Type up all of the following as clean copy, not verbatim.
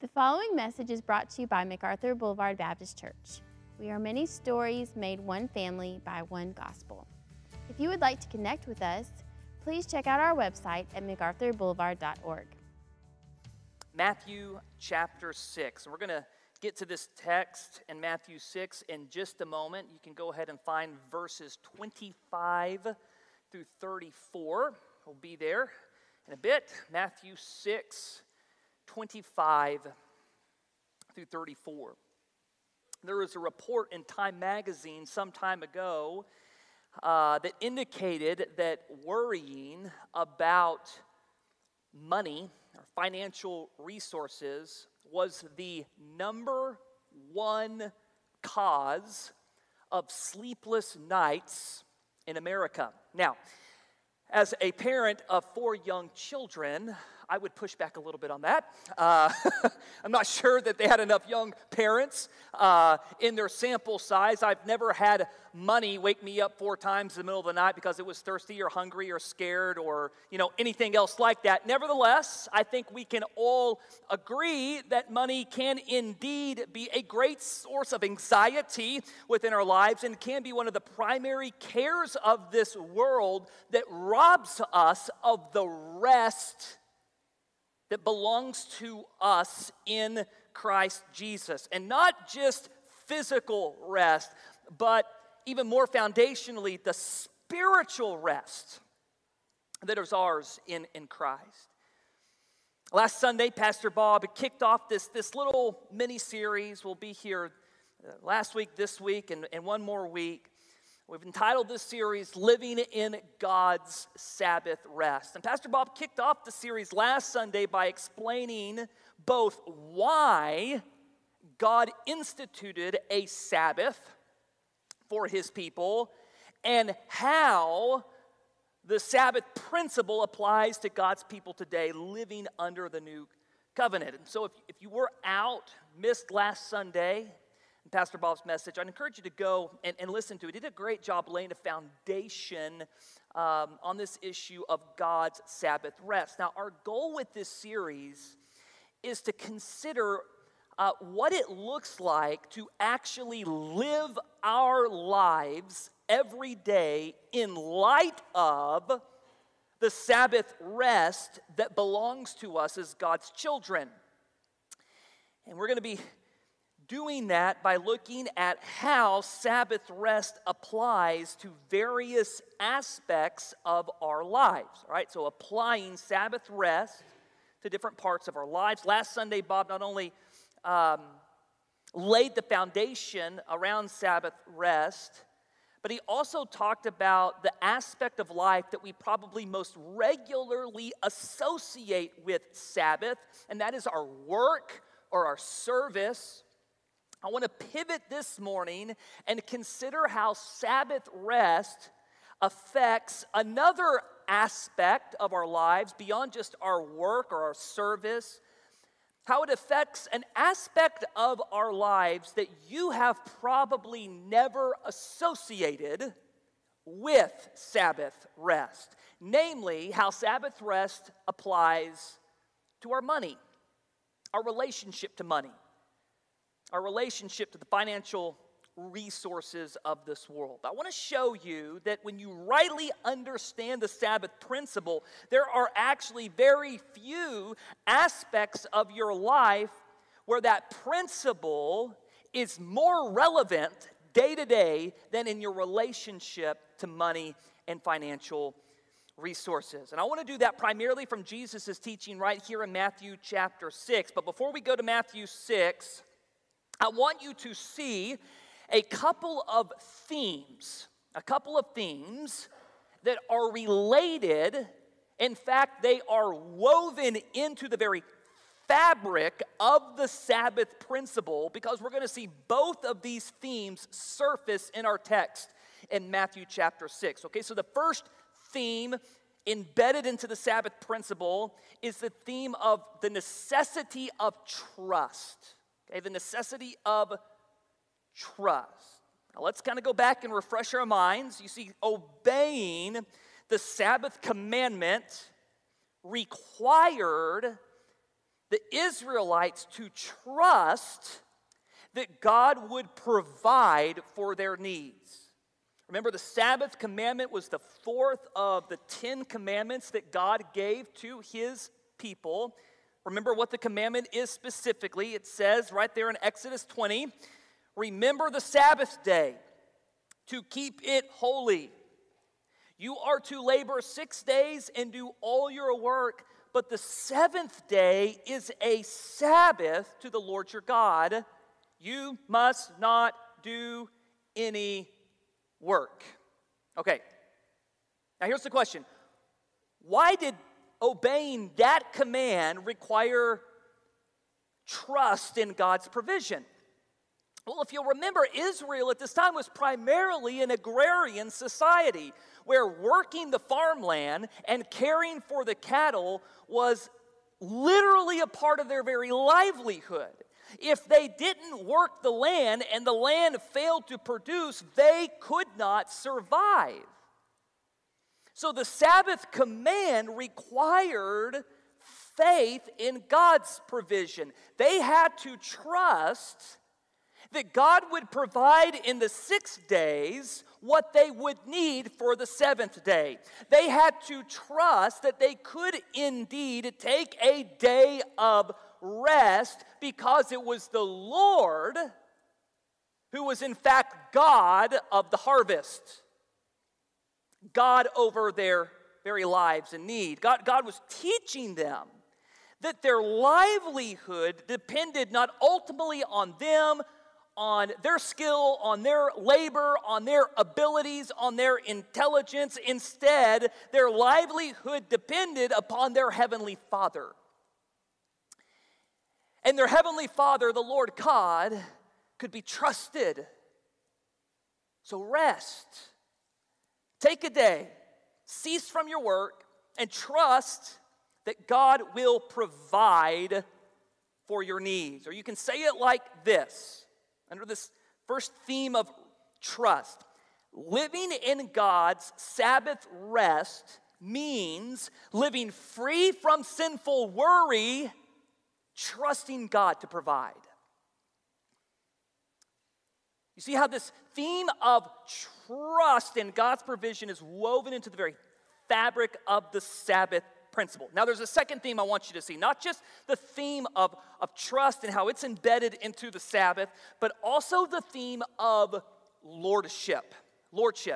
The following message is brought to you by MacArthur Boulevard Baptist Church. We are many stories made one family by one gospel. If you would like to connect with us, please check out our website at macarthurboulevard.org. Matthew chapter 6. We're going to get to this text in Matthew 6 in just a moment. You can go ahead and find verses 25 through 34. We'll be there in a bit. Matthew 6, 25 through 34. There was a report in Time magazine some time ago that indicated that worrying about money or financial resources was the number one cause of sleepless nights in America. Now, as a parent of 4 young children, I would push back a little bit on that. I'm not sure that they had enough young parents in their sample size. I've never had money wake me up 4 times in the middle of the night because it was thirsty or hungry or scared or, anything else like that. Nevertheless, I think we can all agree that money can indeed be a great source of anxiety within our lives and can be one of the primary cares of this world that robs us of the rest that belongs to us in Christ Jesus. And not just physical rest, but even more foundationally, the spiritual rest that is ours in Christ. Last Sunday, Pastor Bob kicked off this little mini-series. We'll be here last week, this week, and one more week. We've entitled this series, Living in God's Sabbath Rest. And Pastor Bob kicked off the series last Sunday by explaining both why God instituted a Sabbath for his people and how the Sabbath principle applies to God's people today living under the new covenant. And so if you were missed last Sunday, Pastor Bob's message, I'd encourage you to go and listen to it. He did a great job laying a foundation on this issue of God's Sabbath rest. Now, our goal with this series is to consider what it looks like to actually live our lives every day in light of the Sabbath rest that belongs to us as God's children. And we're going to be doing that by looking at how Sabbath rest applies to various aspects of our lives. All right, so applying Sabbath rest to different parts of our lives. Last Sunday, Bob not only laid the foundation around Sabbath rest, but he also talked about the aspect of life that we probably most regularly associate with Sabbath, and that is our work or our service. I want to pivot this morning and consider how Sabbath rest affects another aspect of our lives beyond just our work or our service, how it affects an aspect of our lives that you have probably never associated with Sabbath rest, namely how Sabbath rest applies to our money, our relationship to money, our relationship to the financial resources of this world. I want to show you that when you rightly understand the Sabbath principle, there are actually very few aspects of your life where that principle is more relevant day to day than in your relationship to money and financial resources. And I want to do that primarily from Jesus' teaching right here in Matthew chapter 6. But before we go to Matthew 6, I want you to see a couple of themes that are related. In fact, they are woven into the very fabric of the Sabbath principle because we're going to see both of these themes surface in our text in Matthew chapter 6. Okay, so the first theme embedded into the Sabbath principle is the theme of the necessity of trust. Okay, the necessity of trust. Now let's kind of go back and refresh our minds. You see, obeying the Sabbath commandment required the Israelites to trust that God would provide for their needs. Remember, the Sabbath commandment was the fourth of the 10 commandments that God gave to his people. Remember what the commandment is specifically. It says right there in Exodus 20, remember the Sabbath day to keep it holy. You are to labor 6 days and do all your work, but the seventh day is a Sabbath to the Lord your God. You must not do any work. Okay, now here's the question. Why did obeying that command require trust in God's provision? Well, if you'll remember, Israel at this time was primarily an agrarian society where working the farmland and caring for the cattle was literally a part of their very livelihood. If they didn't work the land and the land failed to produce, they could not survive. So the Sabbath command required faith in God's provision. They had to trust that God would provide in the 6 days what they would need for the seventh day. They had to trust that they could indeed take a day of rest because it was the Lord who was in fact God of the harvest. God over their very lives in need. God was teaching them that their livelihood depended not ultimately on them, on their skill, on their labor, on their abilities, on their intelligence. Instead, their livelihood depended upon their Heavenly Father. And their Heavenly Father, the Lord God, could be trusted. So rest. Take a day. Cease from your work and trust that God will provide for your needs. Or you can say it like this, under this first theme of trust. Living in God's Sabbath rest means living free from sinful worry, trusting God to provide. You see how this theme of trust in God's provision is woven into the very fabric of the Sabbath principle. Now there's a second theme I want you to see, not just the theme of trust and how it's embedded into the Sabbath, but also the theme of lordship. Lordship.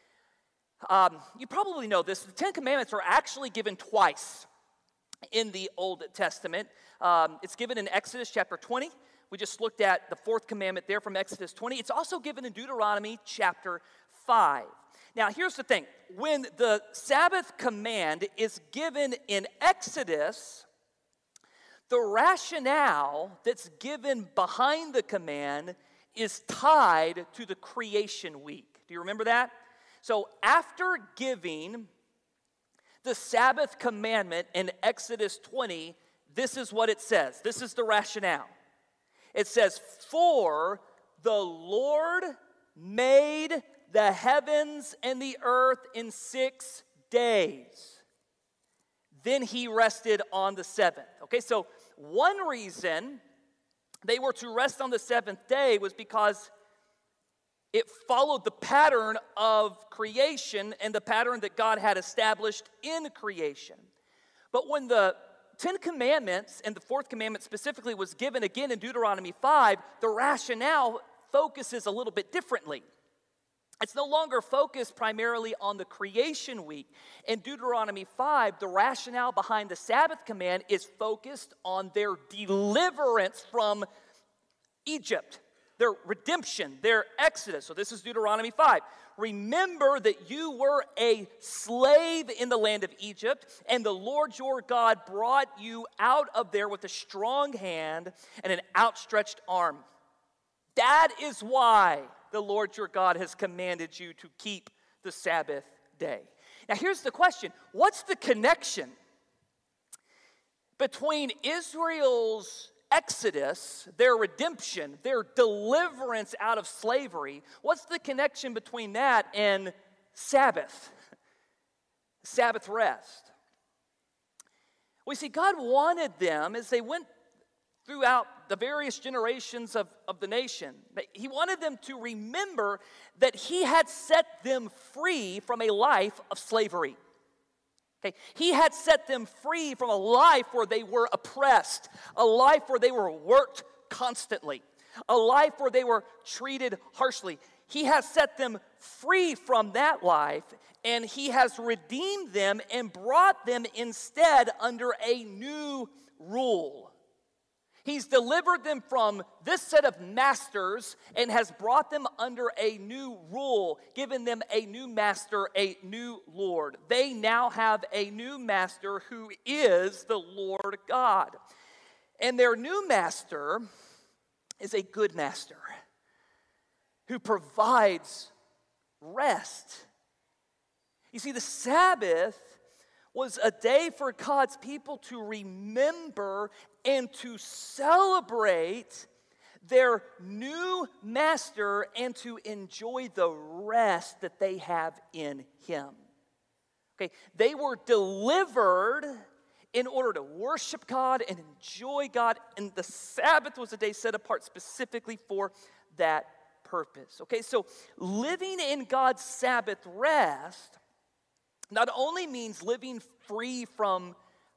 You probably know this. The Ten Commandments are actually given twice in the Old Testament. It's given in Exodus chapter 20. We just looked at the fourth commandment there from Exodus 20. It's also given in Deuteronomy chapter 5. Now, here's the thing. When the Sabbath command is given in Exodus, the rationale that's given behind the command is tied to the creation week. Do you remember that? So after giving the Sabbath commandment in Exodus 20, this is what it says. This is the rationale. It says, "For the Lord made the heavens and the earth in 6 days. Then he rested on the seventh." Okay, so one reason they were to rest on the seventh day was because it followed the pattern of creation and the pattern that God had established in creation. But when the Ten Commandments, and the fourth commandment specifically, was given again in Deuteronomy 5, the rationale focuses a little bit differently. It's no longer focused primarily on the creation week. In Deuteronomy 5, the rationale behind the Sabbath command is focused on their deliverance from Egypt, their redemption, their exodus. So this is Deuteronomy 5. "Remember that you were a slave in the land of Egypt, and the Lord your God brought you out of there with a strong hand and an outstretched arm. That is why the Lord your God has commanded you to keep the Sabbath day." Now here's the question. What's the connection between Israel's Exodus, their redemption, their deliverance out of slavery? What's the connection between that and Sabbath? Sabbath rest. We see God wanted them as they went throughout the various generations of the nation. He wanted them to remember that he had set them free from a life of slavery. Okay? He had set them free from a life where they were oppressed, a life where they were worked constantly, a life where they were treated harshly. He has set them free from that life, and he has redeemed them and brought them instead under a new rule. He's delivered them from this set of masters and has brought them under a new rule, given them a new master, a new Lord. They now have a new master who is the Lord God. And their new master is a good master who provides rest. You see, the Sabbath was a day for God's people to remember and to celebrate their new master and to enjoy the rest that they have in him. Okay, they were delivered in order to worship God and enjoy God, and the Sabbath was a day set apart specifically for that purpose. Okay, so living in God's Sabbath rest not only means living free from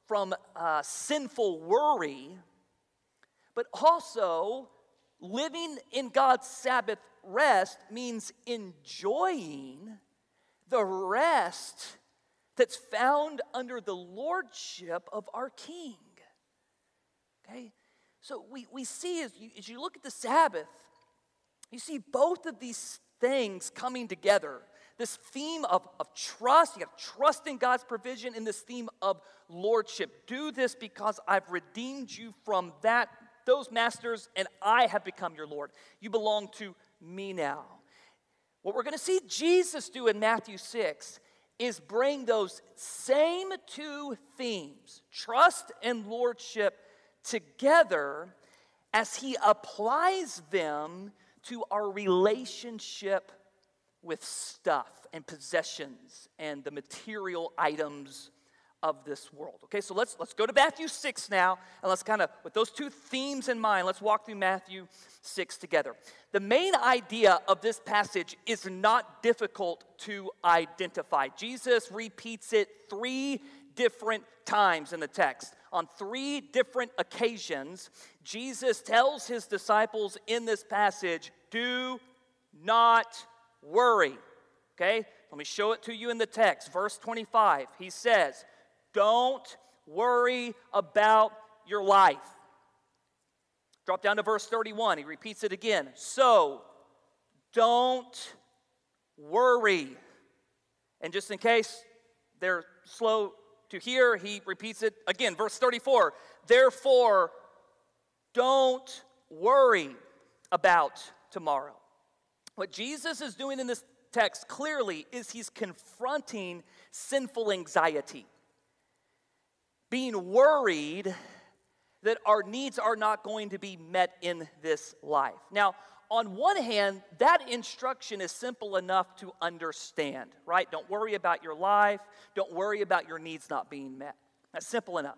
sinful worry, but also living in God's Sabbath rest means enjoying the rest that's found under the lordship of our King. Okay? So we see as you look at the Sabbath, you see both of these things coming together. This theme of trust, you got to trust in God's provision, and this theme of lordship. Do this because I've redeemed you from those masters, and I have become your Lord. You belong to me now. What we're going to see Jesus do in Matthew 6 is bring those same two themes, trust and lordship, together as he applies them to our relationship with stuff and possessions and the material items of this world. Okay, so let's go to Matthew 6 now, and let's kind of, with those two themes in mind, let's walk through Matthew 6 together. The main idea of this passage is not difficult to identify. Jesus repeats it 3 different times in the text. On 3 different occasions, Jesus tells his disciples in this passage, do not worry. Okay, let me show it to you in the text. Verse 25, he says, don't worry about your life. Drop down to verse 31, he repeats it again. So, don't worry. And just in case they're slow to hear, he repeats it again. Verse 34, therefore, don't worry about tomorrow. What Jesus is doing in this text clearly is he's confronting sinful anxiety. Being worried that our needs are not going to be met in this life. Now, on one hand, that instruction is simple enough to understand, right? Don't worry about your life. Don't worry about your needs not being met. That's simple enough.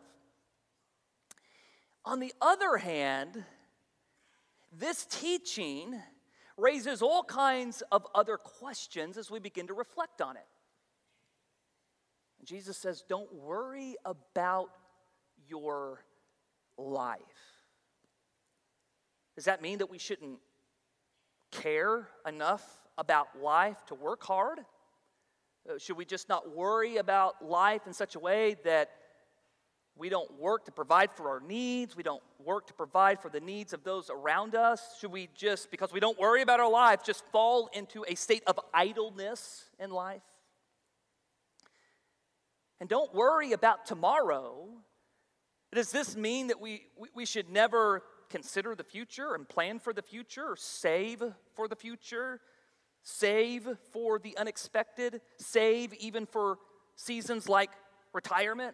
On the other hand, this teaching raises all kinds of other questions as we begin to reflect on it. And Jesus says, don't worry about your life. Does that mean that we shouldn't care enough about life to work hard? Should we just not worry about life in such a way that we don't work to provide for our needs? We don't work to provide for the needs of those around us? Should we just, because we don't worry about our life, just fall into a state of idleness in life? And don't worry about tomorrow. Does this mean that we should never consider the future and plan for the future, or save for the future, save for the unexpected, save even for seasons like retirement?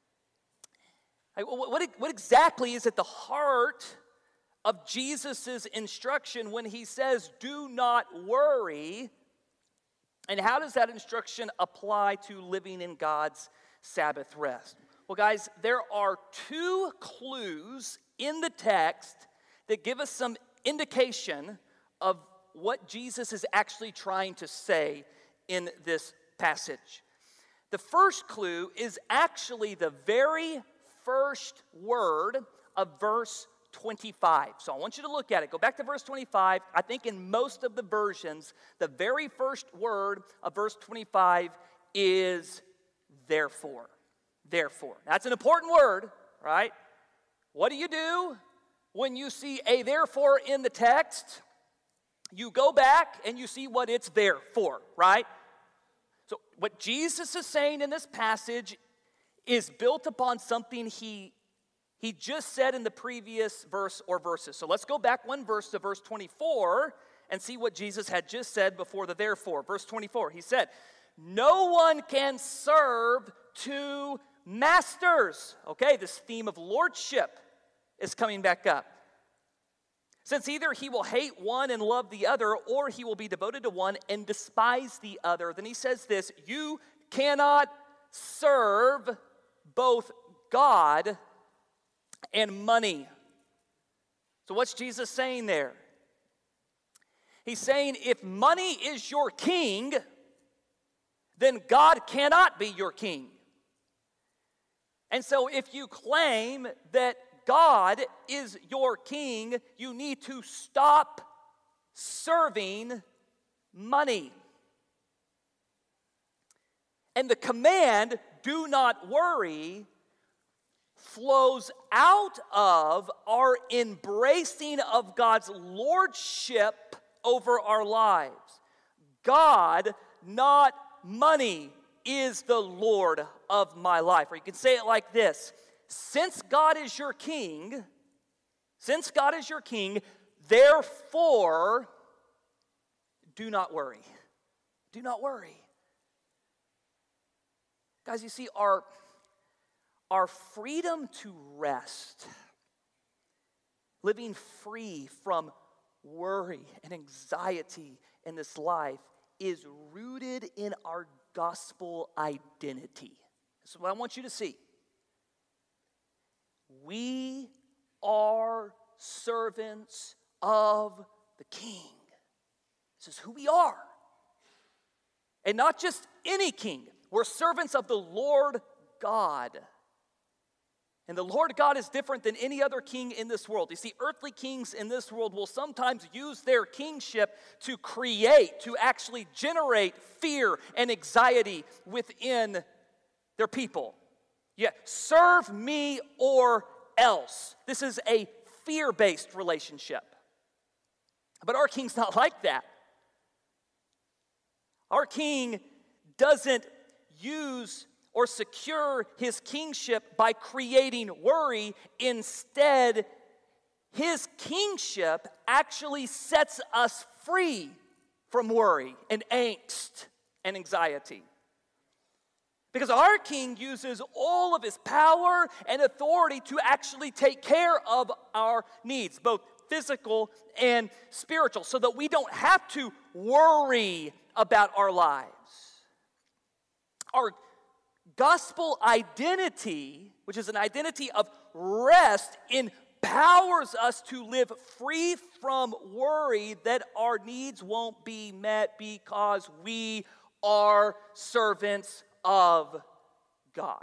What exactly is at the heart of Jesus' instruction when he says, do not worry? And how does that instruction apply to living in God's Sabbath rest? Well, guys, there are two clues in the text that give us some indication of what Jesus is actually trying to say in this passage. The first clue is actually the very first word of verse 25. So I want you to look at it. Go back to verse 25. I think in most of the versions, the very first word of verse 25 is therefore. Therefore. That's an important word, right? What do when you see a therefore in the text? You go back and you see what it's there for, right? So what Jesus is saying in this passage is built upon something he just said in the previous verse or verses. So let's go back one verse to verse 24 and see what Jesus had just said before the therefore. Verse 24, he said, "No one can serve two masters." Okay, this theme of lordship is coming back up. "Since either he will hate one and love the other, or he will be devoted to one and despise the other." Then he says this, "You cannot serve both God and money." So what's Jesus saying there? He's saying if money is your king, then God cannot be your king. And so if you claim that God is your king, you need to stop serving money. And the command, "do not worry," flows out of our embracing of God's lordship over our lives. God, not money, is the Lord of my life. Or you can say it like this: since God is your king, therefore, do not worry. Do not worry. Guys, you see, our freedom to rest, living free from worry and anxiety in this life, is rooted in our gospel identity. This is what I want you to see. We are servants of the King. This is who we are. And not just any king. We're servants of the Lord God. And the Lord God is different than any other king in this world. You see, earthly kings in this world will sometimes use their kingship to create, to actually generate fear and anxiety within their people. Yeah, serve me or else. This is a fear-based relationship. But our king's not like that. Our king doesn't use or secure his kingship by creating worry. Instead, his kingship actually sets us free from worry and angst and anxiety. Because our king uses all of his power and authority to actually take care of our needs, both physical and spiritual, so that we don't have to worry about our lives. Our gospel identity, which is an identity of rest, empowers us to live free from worry that our needs won't be met because we are servants of God.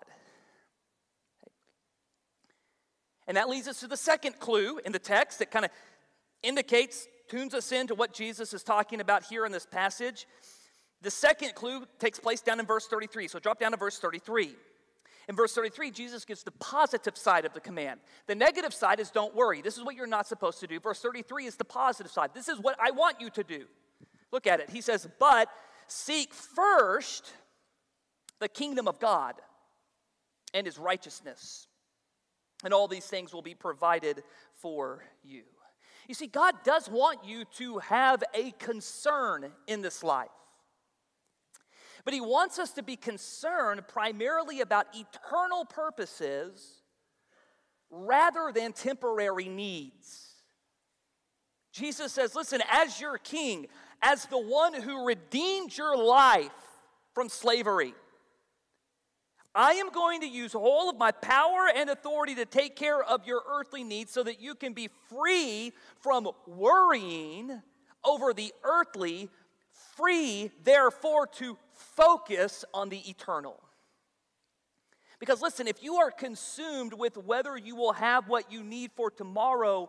And that leads us to the second clue in the text that kind of tunes us into what Jesus is talking about here in this passage. The second clue takes place down in verse 33. So drop down to verse 33. In verse 33, Jesus gives the positive side of the command. The negative side is don't worry. This is what you're not supposed to do. Verse 33 is the positive side. This is what I want you to do. Look at it. He says, "But seek first the kingdom of God and his righteousness, and all these things will be provided for you." You see, God does want you to have a concern in this life. But he wants us to be concerned primarily about eternal purposes rather than temporary needs. Jesus says, listen, as your king, as the one who redeemed your life from slavery, I am going to use all of my power and authority to take care of your earthly needs so that you can be free from worrying over the earthly, free, therefore, to focus on the eternal. Because listen, if you are consumed with whether you will have what you need for tomorrow,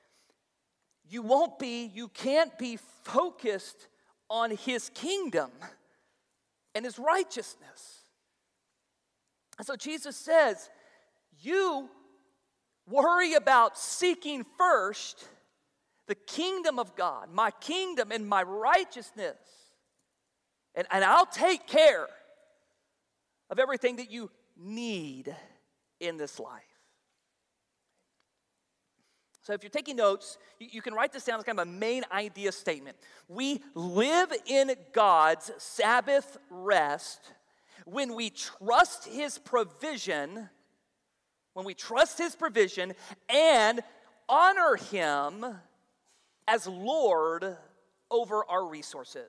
you can't be focused on his kingdom and his righteousness. And so Jesus says, you worry about seeking first the kingdom of God, my kingdom and my righteousness, and I'll take care of everything that you need in this life. So if you're taking notes, you can write this down as kind of a main idea statement. We live in God's Sabbath rest when we trust his provision, and honor him as Lord over our resources.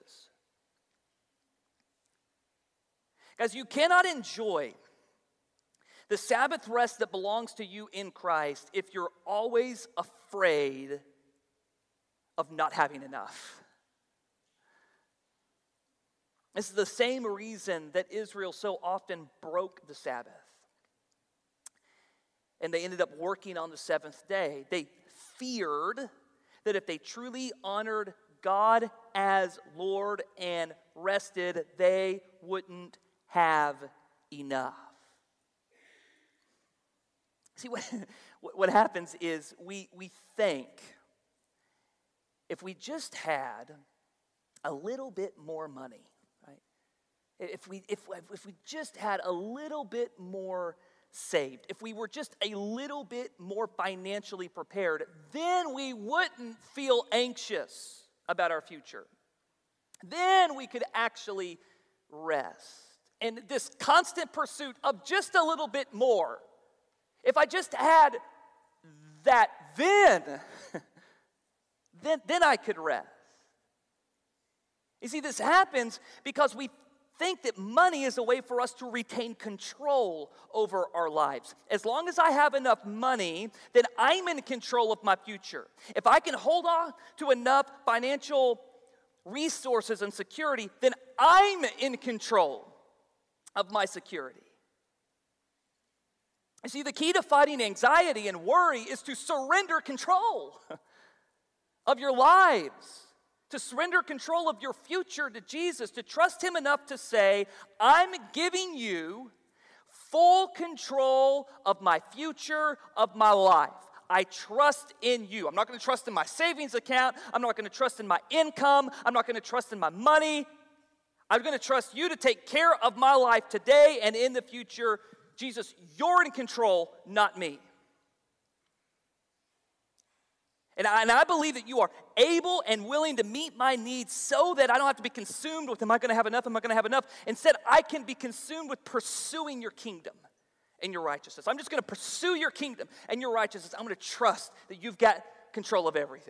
Guys, you cannot enjoy the Sabbath rest that belongs to you in Christ if you're always afraid of not having enough. This is the same reason that Israel so often broke the Sabbath. And they ended up working on the seventh day. They feared that if they truly honored God as Lord and rested, they wouldn't have enough. See, what happens is we think if we just had a little bit more money, right? If we just had a little bit more saved, if we were just a little bit more financially prepared, then we wouldn't feel anxious about our future. Then we could actually rest. And this constant pursuit of just a little bit more, if I just had that, then I could rest. You see, this happens because we think that money is a way for us to retain control over our lives. As long as I have enough money, then I'm in control of my future. If I can hold on to enough financial resources and security, then I'm in control of my security. You see, the key to fighting anxiety and worry is to surrender control of your lives, to surrender control of your future to Jesus, to trust him enough to say, I'm giving you full control of my future, of my life. I trust in you. I'm not going to trust in my savings account. I'm not going to trust in my income. I'm not going to trust in my money. I'm going to trust you to take care of my life today and in the future. Jesus, you're in control, not me. And I believe that you are able and willing to meet my needs so that I don't have to be consumed with, am I going to have enough? Am I going to have enough? Instead, I can be consumed with pursuing your kingdom and your righteousness. I'm just going to pursue your kingdom and your righteousness. I'm going to trust that you've got control of everything.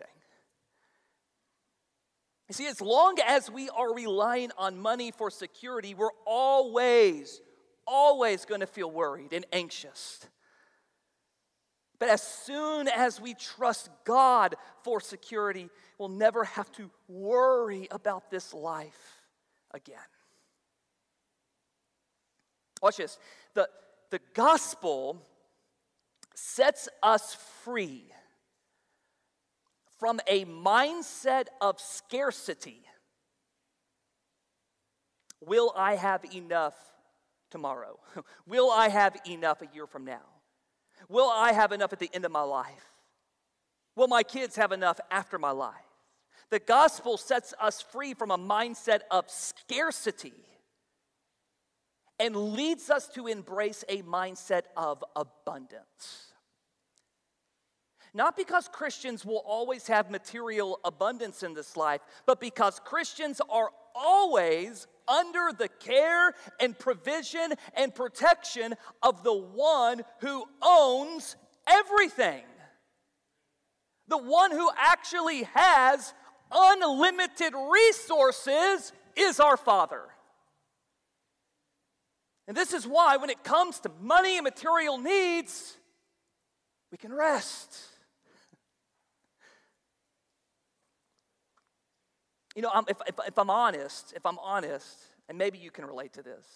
You see, as long as we are relying on money for security, we're always going to feel worried and anxious. But as soon as we trust God for security, we'll never have to worry about this life again. Watch this. The gospel sets us free from a mindset of scarcity. Will I have enough tomorrow? Will I have enough a year from now? Will I have enough at the end of my life? Will my kids have enough after my life? The gospel sets us free from a mindset of scarcity and leads us to embrace a mindset of abundance. Not because Christians will always have material abundance in this life, but because Christians are always under the care and provision and protection of the one who owns everything. The one who actually has unlimited resources is our Father. And this is why when it comes to money and material needs, we can rest. You know, if I'm honest, and maybe you can relate to this,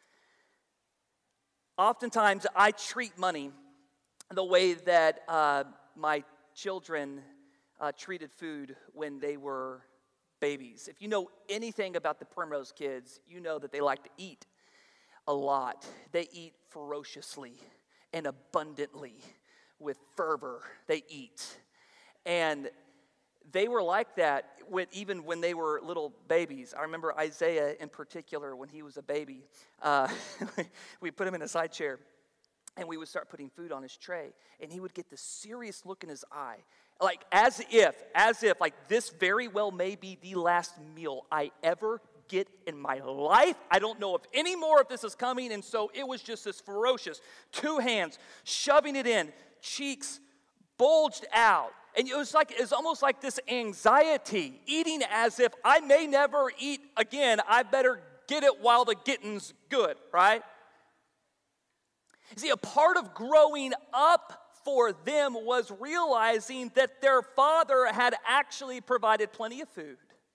oftentimes I treat money the way that my children treated food when they were babies. If you know anything about the Primrose kids, you know that they like to eat a lot. They eat ferociously and abundantly with fervor. They eat. And they were like that even when they were little babies. I remember Isaiah in particular, when he was a baby. We put him in a side chair, and we would start putting food on his tray, and he would get this serious look in his eye, like as if, like this very well may be the last meal I ever get in my life. I don't know if any more of this is coming, and so it was just this ferocious, 2 hands, shoving it in, cheeks bulged out. And it was almost like this anxiety, eating as if I may never eat again. I better get it while the getting's good, right? See, a part of growing up for them was realizing that their father had actually provided plenty of food,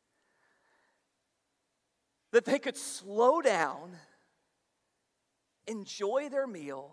that they could slow down, enjoy their meal,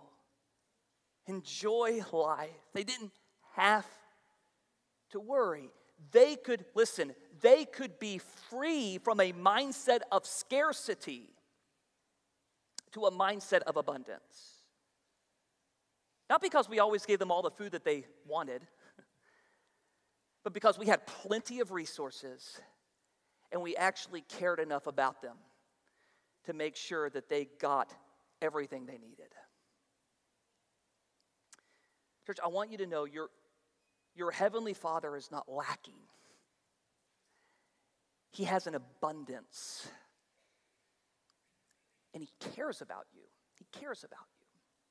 enjoy life. They didn't have to worry. They could be free from a mindset of scarcity to a mindset of abundance. Not because we always gave them all the food that they wanted, but because we had plenty of resources and we actually cared enough about them to make sure that they got everything they needed. Church, I want you to know your heavenly Father is not lacking. He has an abundance. And He cares about you. He cares about you.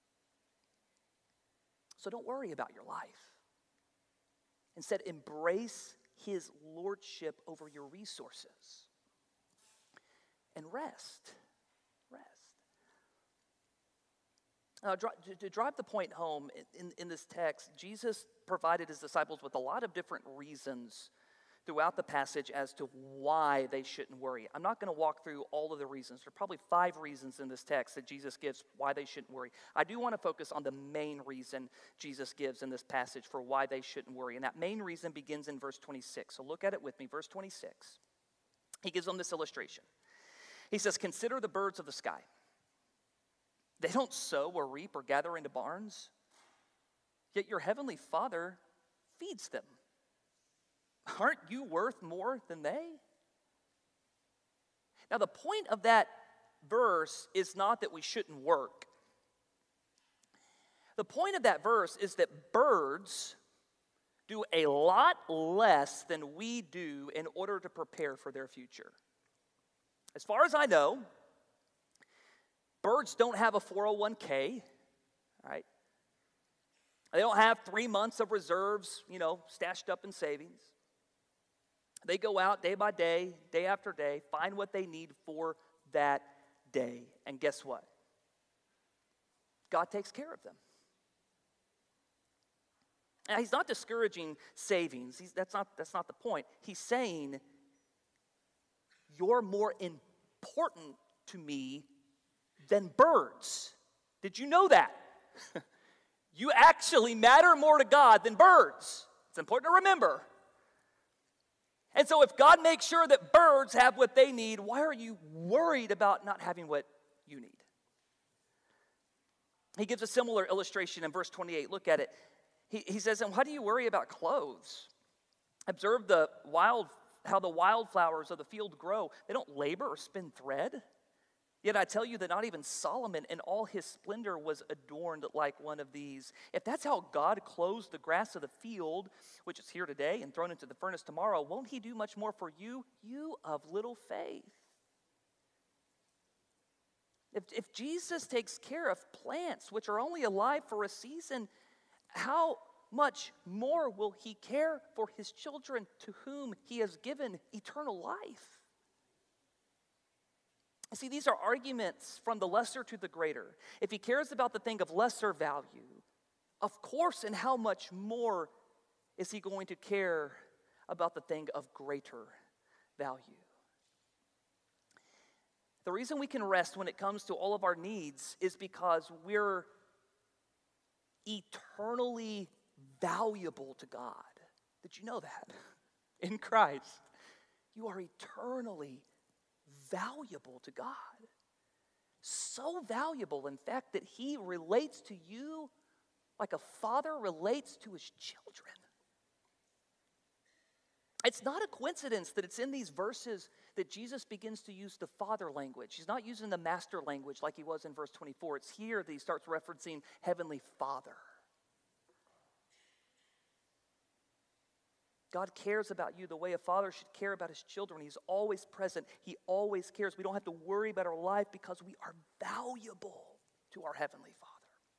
So don't worry about your life. Instead, embrace His lordship over your resources. And rest. To drive the point home in this text, Jesus provided His disciples with a lot of different reasons throughout the passage as to why they shouldn't worry. I'm not going to walk through all of the reasons. There are probably 5 reasons in this text that Jesus gives why they shouldn't worry. I do want to focus on the main reason Jesus gives in this passage for why they shouldn't worry. And that main reason begins in verse 26. So look at it with me. Verse 26. He gives them this illustration. He says, "Consider the birds of the sky. They don't sow or reap or gather into barns, yet your heavenly Father feeds them. Aren't you worth more than they?" Now, the point of that verse is not that we shouldn't work. The point of that verse is that birds do a lot less than we do in order to prepare for their future. As far as I know, birds don't have a 401k, right? They don't have 3 months of reserves, stashed up in savings. They go out day by day, day after day, find what they need for that day. And guess what? God takes care of them. Now, He's not discouraging savings. That's not the point. He's saying, you're more important to me than birds. Did you know that? You actually matter more to God than birds. It's important to remember. And so if God makes sure that birds have what they need, why are you worried about not having what you need? He gives a similar illustration in verse 28. Look at it. He says, "And why do you worry about clothes? Observe how the wildflowers of the field grow. They don't labor or spin thread. Yet I tell you that not even Solomon in all his splendor was adorned like one of these. If that's how God clothes the grass of the field, which is here today and thrown into the furnace tomorrow, won't He do much more for you, you of little faith?" If Jesus takes care of plants, which are only alive for a season, how much more will He care for His children to whom He has given eternal life? See, these are arguments from the lesser to the greater. If he cares about the thing of lesser value, of course, and how much more is he going to care about the thing of greater value? The reason we can rest when it comes to all of our needs is because we're eternally valuable to God. Did you know that? In Christ, you are eternally valuable to God. So valuable, in fact, that he relates to you like a father relates to his children. It's not a coincidence that it's in these verses that Jesus begins to use the father language. He's not using the master language like he was in verse 24. It's here that he starts referencing Heavenly Father. God cares about you the way a father should care about his children. He's always present. He always cares. We don't have to worry about our life because we are valuable to our Heavenly Father.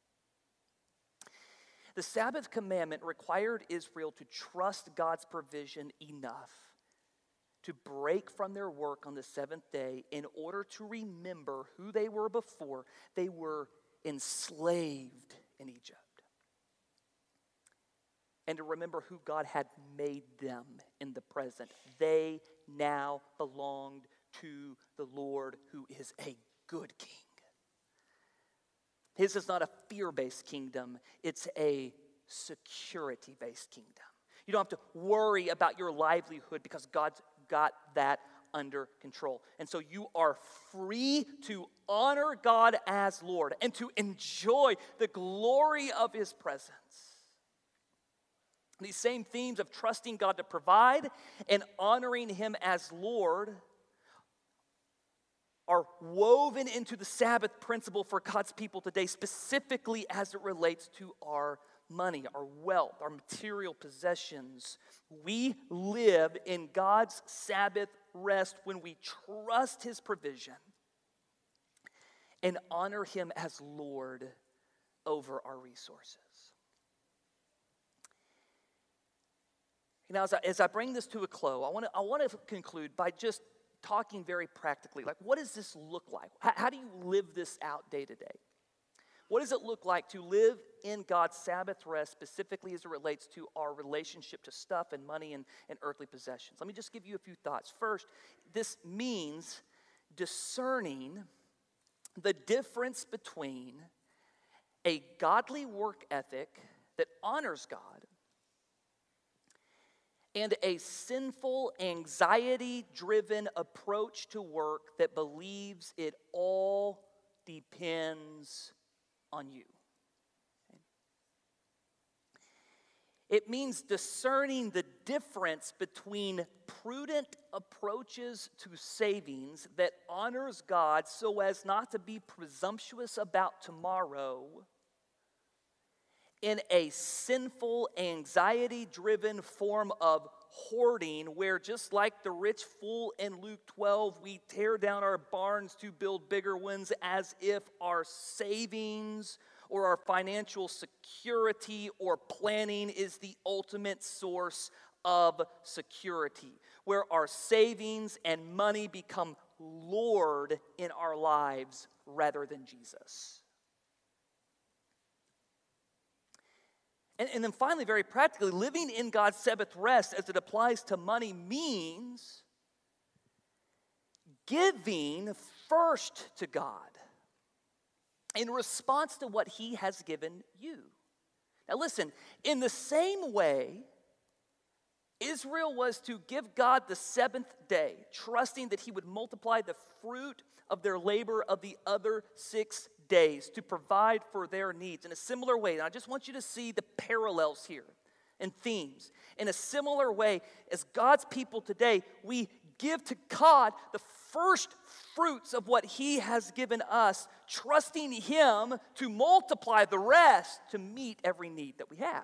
The Sabbath commandment required Israel to trust God's provision enough to break from their work on the seventh day in order to remember who they were before they were enslaved in Egypt, and to remember who God had made them in the present. They now belonged to the Lord, who is a good king. His is not a fear-based kingdom, it's a security-based kingdom. You don't have to worry about your livelihood because God's got that under control. And so you are free to honor God as Lord and to enjoy the glory of his presence. These same themes of trusting God to provide and honoring him as Lord are woven into the Sabbath principle for God's people today, specifically as it relates to our money, our wealth, our material possessions. We live in God's Sabbath rest when we trust his provision and honor him as Lord over our resources. Now, as I bring this to a close, I want to conclude by just talking very practically. Like, what does this look like? How do you live this out day to day? What does it look like to live in God's Sabbath rest, specifically as it relates to our relationship to stuff and money and earthly possessions? Let me just give you a few thoughts. First, this means discerning the difference between a godly work ethic that honors God and a sinful, anxiety-driven approach to work that believes it all depends on you. It means discerning the difference between prudent approaches to savings that honors God so as not to be presumptuous about tomorrow, in a sinful, anxiety-driven form of hoarding, where just like the rich fool in Luke 12, we tear down our barns to build bigger ones as if our savings or our financial security or planning is the ultimate source of security, where our savings and money become Lord in our lives rather than Jesus. And then finally, very practically, living in God's Sabbath rest as it applies to money means giving first to God in response to what he has given you. Now listen, in the same way, Israel was to give God the seventh day, trusting that he would multiply the fruit of their labor of the other 6 days to provide for their needs. In a similar way, and I just want you to see the parallels here and themes. In a similar way, as God's people today, we give to God the first fruits of what he has given us, trusting him to multiply the rest to meet every need that we have.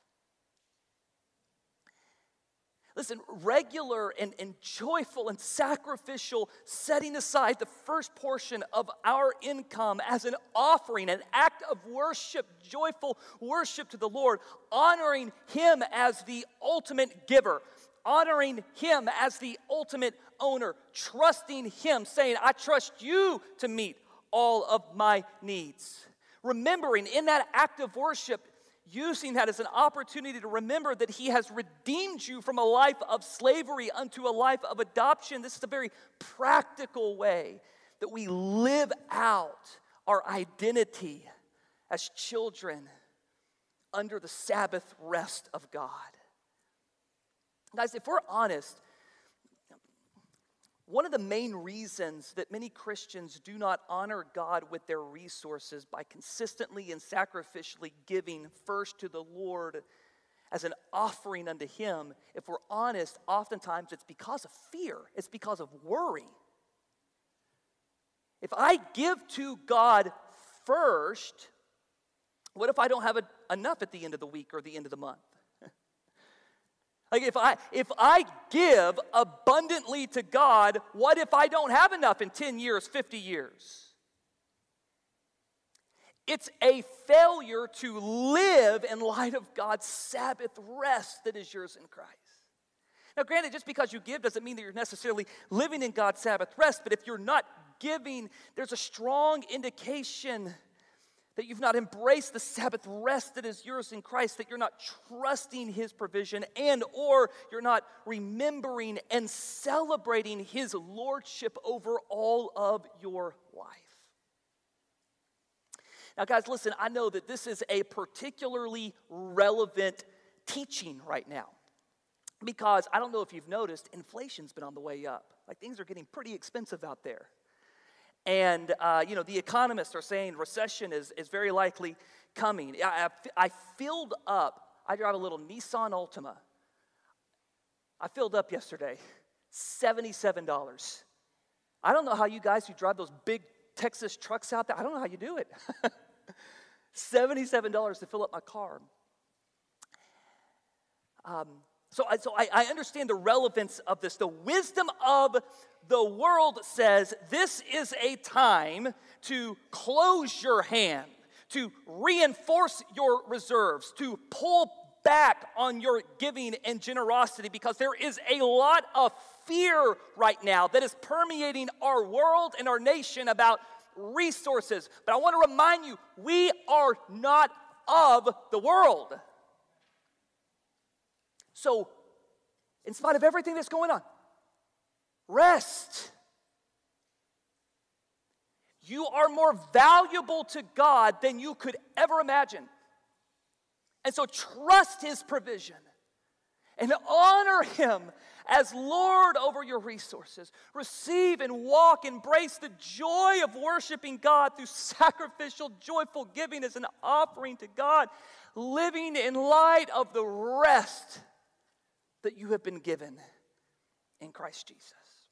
Listen, regular and joyful and sacrificial setting aside the first portion of our income as an offering, an act of worship, joyful worship to the Lord, honoring him as the ultimate giver, honoring Him as the ultimate owner, trusting Him, saying, I trust you to meet all of my needs. Remembering in that act of worship, using that as an opportunity to remember that He has redeemed you from a life of slavery unto a life of adoption. This is a very practical way that we live out our identity as children under the Sabbath rest of God. Guys, if we're honest, one of the main reasons that many Christians do not honor God with their resources by consistently and sacrificially giving first to the Lord as an offering unto Him, if we're honest, oftentimes it's because of fear. It's because of worry. If I give to God first, what if I don't have enough at the end of the week or the end of the month? Like if I give abundantly to God, what if I don't have enough in 10 years, 50 years? It's a failure to live in light of God's Sabbath rest that is yours in Christ. Now, granted, just because you give doesn't mean that you're necessarily living in God's Sabbath rest, but if you're not giving, there's a strong indication that you've not embraced the Sabbath rest that is yours in Christ, that you're not trusting His provision, and or you're not remembering and celebrating His lordship over all of your life. Now, guys, listen, I know that this is a particularly relevant teaching right now because I don't know if you've noticed, inflation's been on the way up. Like, things are getting pretty expensive out there. And, the economists are saying recession is very likely coming. I filled up, I drive a little Nissan Altima. I filled up yesterday, $77. I don't know how you guys who drive those big Texas trucks out there, I don't know how you do it. $77 to fill up my car. So I understand the relevance of this. The wisdom of the world says this is a time to close your hand, to reinforce your reserves, to pull back on your giving and generosity because there is a lot of fear right now that is permeating our world and our nation about resources. But I want to remind you, we are not of the world. So, in spite of everything that's going on, rest. You are more valuable to God than you could ever imagine. And so trust His provision and honor Him as Lord over your resources. Receive and walk, embrace the joy of worshiping God through sacrificial, joyful giving as an offering to God, living in light of the rest that you have been given in Christ Jesus.